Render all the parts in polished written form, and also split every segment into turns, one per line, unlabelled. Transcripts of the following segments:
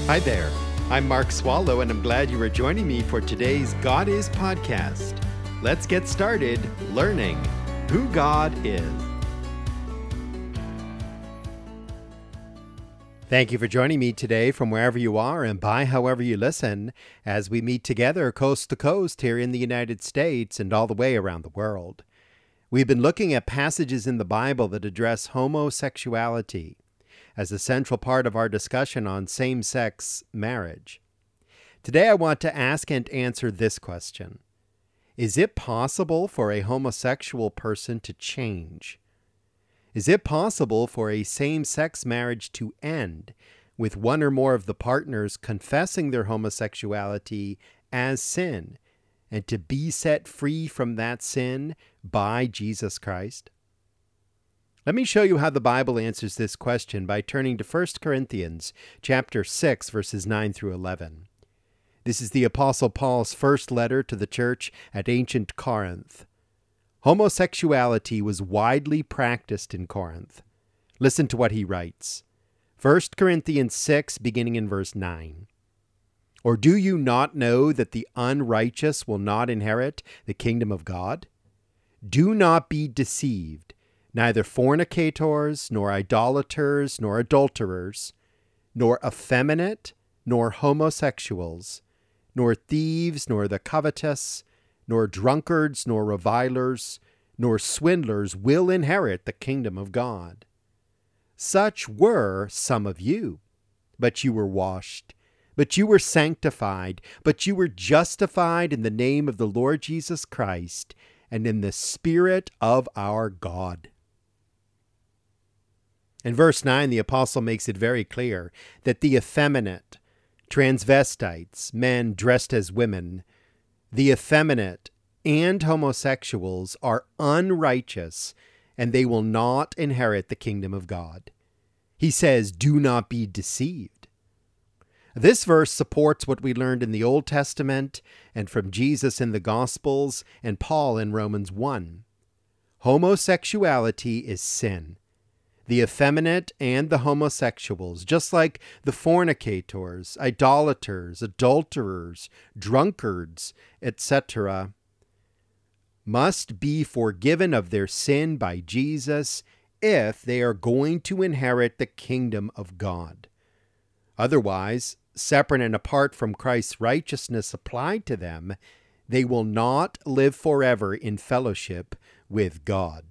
Hi there. I'm Mark Swallow, and I'm glad you are joining me for today's God Is podcast. Let's get started learning who God is. Thank you for joining me today from wherever you are and by however you listen as we meet together coast to coast here in the United States and all the way around the world. We've been looking at passages in the Bible that address homosexuality as a central part of our discussion on same-sex marriage. Today I want to ask and answer this question. Is it possible for a homosexual person to change? Is it possible for a same-sex marriage to end with one or more of the partners confessing their homosexuality as sin and to be set free from that sin by Jesus Christ? Let me show you how the Bible answers this question by turning to 1 Corinthians chapter 6, verses 9 through 11. This is the Apostle Paul's first letter to the church at ancient Corinth. Homosexuality was widely practiced in Corinth. Listen to what he writes. 1 Corinthians 6, beginning in verse 9. Or do you not know that the unrighteous will not inherit the kingdom of God? Do not be deceived. Neither fornicators, nor idolaters, nor adulterers, nor effeminate, nor homosexuals, nor thieves, nor the covetous, nor drunkards, nor revilers, nor swindlers will inherit the kingdom of God. Such were some of you, but you were washed, but you were sanctified, but you were justified in the name of the Lord Jesus Christ and in the Spirit of our God. In verse 9, the apostle makes it very clear that the effeminate, transvestites, men dressed as women, the effeminate and homosexuals are unrighteous, and they will not inherit the kingdom of God. He says, do not be deceived. This verse supports what we learned in the Old Testament and from Jesus in the Gospels and Paul in Romans 1. Homosexuality is sin. The effeminate and the homosexuals, just like the fornicators, idolaters, adulterers, drunkards, etc., must be forgiven of their sin by Jesus if they are going to inherit the kingdom of God. Otherwise, separate and apart from Christ's righteousness applied to them, they will not live forever in fellowship with God.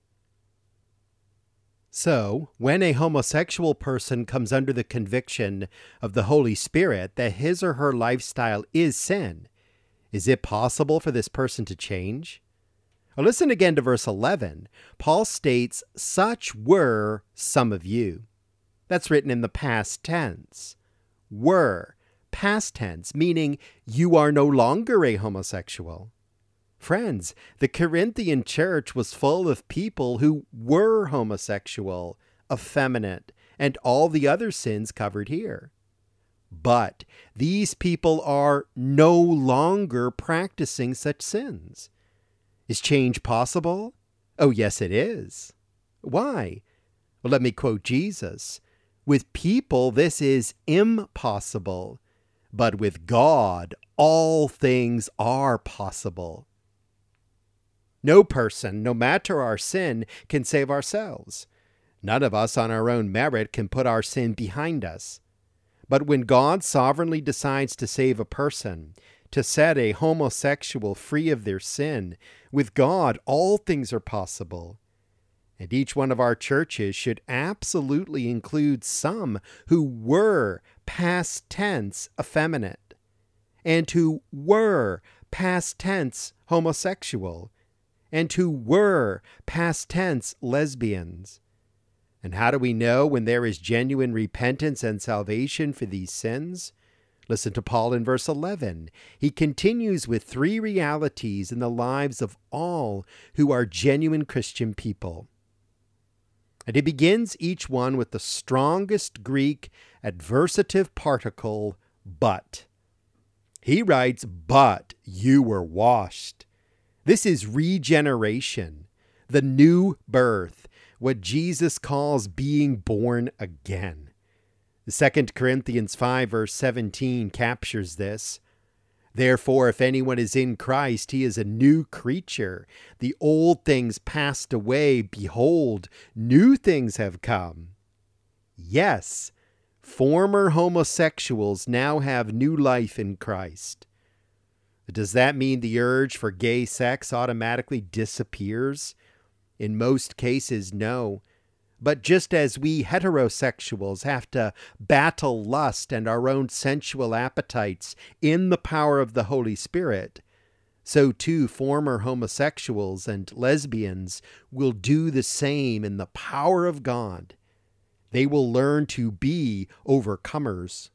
So, when a homosexual person comes under the conviction of the Holy Spirit that his or her lifestyle is sin, is it possible for this person to change? Well, listen again to verse 11. Paul states, such were some of you. That's written in the past tense. Were, past tense, meaning you are no longer a homosexual. Friends, the Corinthian church was full of people who were homosexual, effeminate, and all the other sins covered here. But these people are no longer practicing such sins. Is change possible? Oh, yes, it is. Why? Well, let me quote Jesus. With people, this is impossible, but with God, all things are possible. No person, no matter our sin, can save ourselves. None of us on our own merit can put our sin behind us. But when God sovereignly decides to save a person, to set a homosexual free of their sin, with God all things are possible. And each one of our churches should absolutely include some who were past tense effeminate, and who were past tense homosexual, and who were past tense lesbians. And how do we know when there is genuine repentance and salvation for these sins? Listen to Paul in verse 11. He continues with three realities in the lives of all who are genuine Christian people. And he begins each one with the strongest Greek adversative particle, but. He writes, but you were washed. This is regeneration, the new birth, what Jesus calls being born again. 2 Corinthians 5 verse 17 captures this. Therefore, if anyone is in Christ, he is a new creature. The old things passed away. Behold, new things have come. Yes, former homosexuals now have new life in Christ. Does that mean the urge for gay sex automatically disappears? In most cases, no. But just as we heterosexuals have to battle lust and our own sensual appetites in the power of the Holy Spirit, so too former homosexuals and lesbians will do the same in the power of God. They will learn to be overcomers.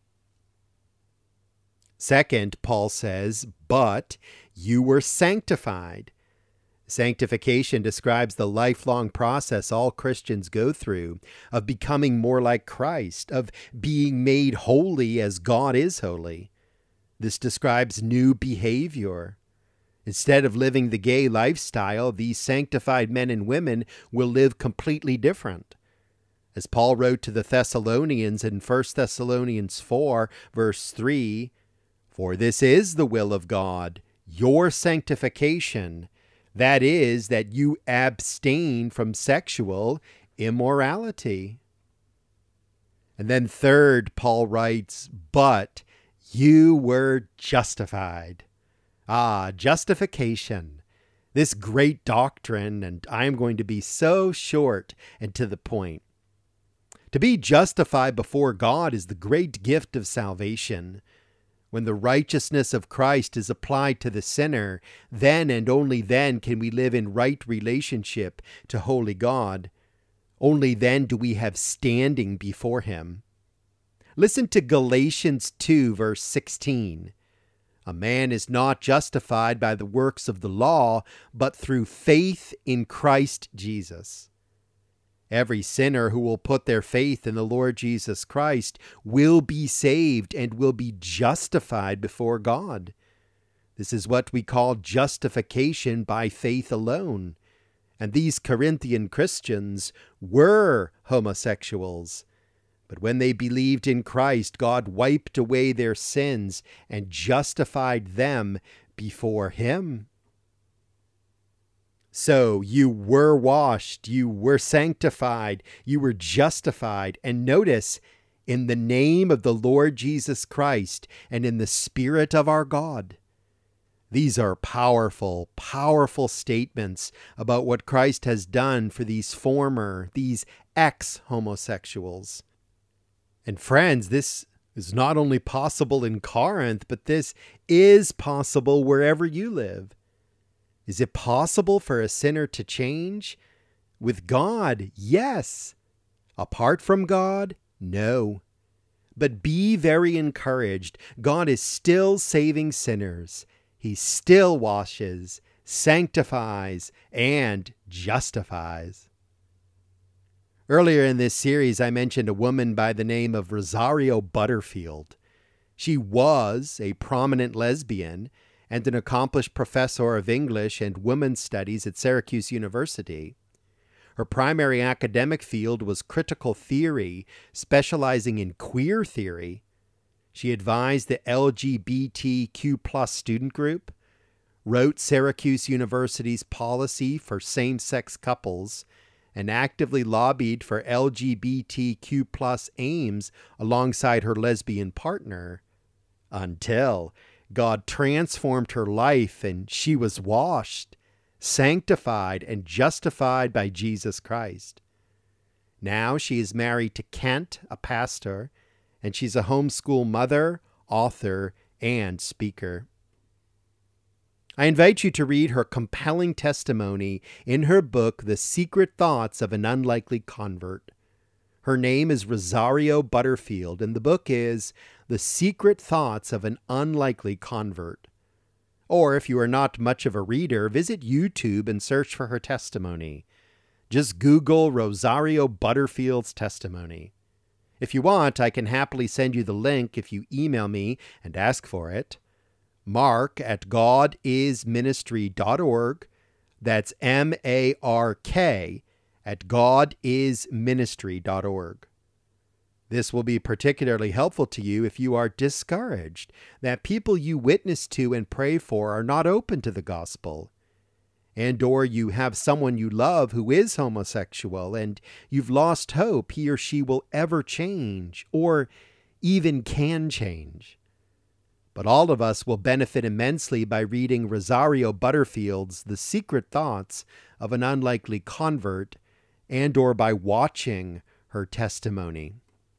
Second, Paul says, but you were sanctified. Sanctification describes the lifelong process all Christians go through of becoming more like Christ, of being made holy as God is holy. This describes new behavior. Instead of living the gay lifestyle, these sanctified men and women will live completely different. As Paul wrote to the Thessalonians in 1 Thessalonians 4, verse 3, "For this is the will of God, your sanctification, that is, that you abstain from sexual immorality." And then third, Paul writes, but you were justified. Justification. This great doctrine, and I am going to be so short and to the point. To be justified before God is the great gift of salvation. When the righteousness of Christ is applied to the sinner, then and only then can we live in right relationship to holy God. Only then do we have standing before him. Listen to Galatians 2, verse 16. A man is not justified by the works of the law, but through faith in Christ Jesus. Every sinner who will put their faith in the Lord Jesus Christ will be saved and will be justified before God. This is what we call justification by faith alone. And these Corinthian Christians were homosexuals. But when they believed in Christ, God wiped away their sins and justified them before him. So you were washed, you were sanctified, you were justified. And notice, in the name of the Lord Jesus Christ and in the Spirit of our God. These are powerful, powerful statements about what Christ has done for these ex-homosexuals. And friends, this is not only possible in Corinth, but this is possible wherever you live. Is it possible for a sinner to change? With God, yes. Apart from God, no. But be very encouraged. God is still saving sinners. He still washes, sanctifies, and justifies. Earlier in this series, I mentioned a woman by the name of Rosario Butterfield. She was a prominent lesbian and an accomplished professor of English and women's studies at Syracuse University. Her primary academic field was critical theory, specializing in queer theory. She advised the LGBTQ+ student group, wrote Syracuse University's policy for same-sex couples, and actively lobbied for LGBTQ+ aims alongside her lesbian partner, until God transformed her life and she was washed, sanctified, and justified by Jesus Christ. Now she is married to Kent, a pastor, and she's a homeschool mother, author, and speaker. I invite you to read her compelling testimony in her book, The Secret Thoughts of an Unlikely Convert. Her name is Rosario Butterfield, and the book is The Secret Thoughts of an Unlikely Convert. Or if you are not much of a reader, visit YouTube and search for her testimony. Just Google Rosario Butterfield's testimony. If you want, I can happily send you the link if you email me and ask for it. mark@godisministry.org. That's MARK @godisministry.org. This will be particularly helpful to you if you are discouraged that people you witness to and pray for are not open to the gospel, and or you have someone you love who is homosexual and you've lost hope he or she will ever change or even can change. But all of us will benefit immensely by reading Rosario Butterfield's The Secret Thoughts of an Unlikely Convert and or by watching her testimony.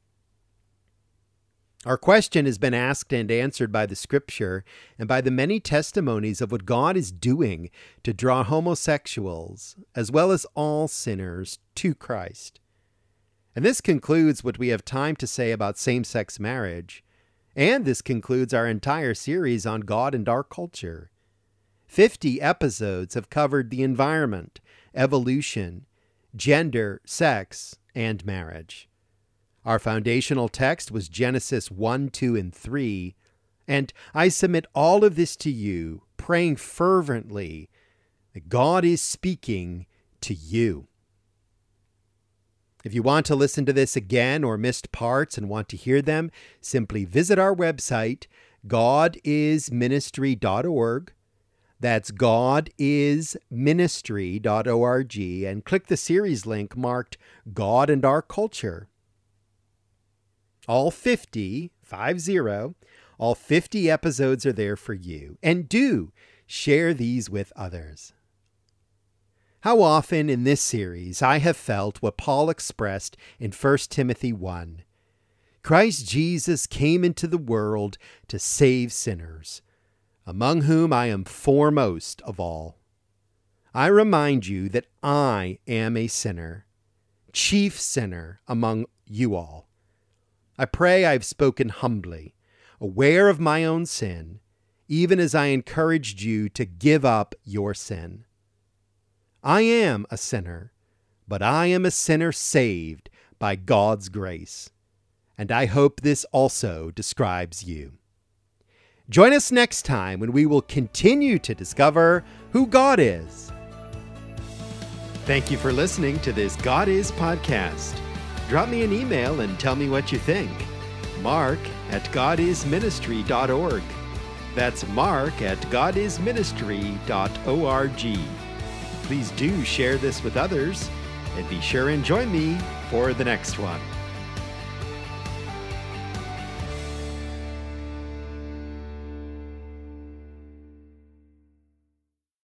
Our question has been asked and answered by the Scripture and by the many testimonies of what God is doing to draw homosexuals, as well as all sinners, to Christ. And this concludes what we have time to say about same-sex marriage, and this concludes our entire series on God and our culture. 50 episodes have covered the environment, evolution, gender, sex, and marriage. Our foundational text was Genesis 1, 2, and 3, and I submit all of this to you, praying fervently that God is speaking to you. If you want to listen to this again or missed parts and want to hear them, simply visit our website, godisministry.org. That's godisministry.org, and click the series link marked God and Our Culture. All 50 episodes are there for you, and do share these with others. How often in this series I have felt what Paul expressed in 1 Timothy 1. Christ Jesus came into the world to save sinners, among whom I am foremost of all. I remind you that I am a sinner, chief sinner among you all. I pray I have spoken humbly, aware of my own sin, even as I encouraged you to give up your sin. I am a sinner, but I am a sinner saved by God's grace, and I hope this also describes you. Join us next time when we will continue to discover who God is. Thank you for listening to this God Is podcast. Drop me an email and tell me what you think. Mark@godisministry.org. That's Mark@godisministry.org. Please do share this with others, and be sure and join me for the next one.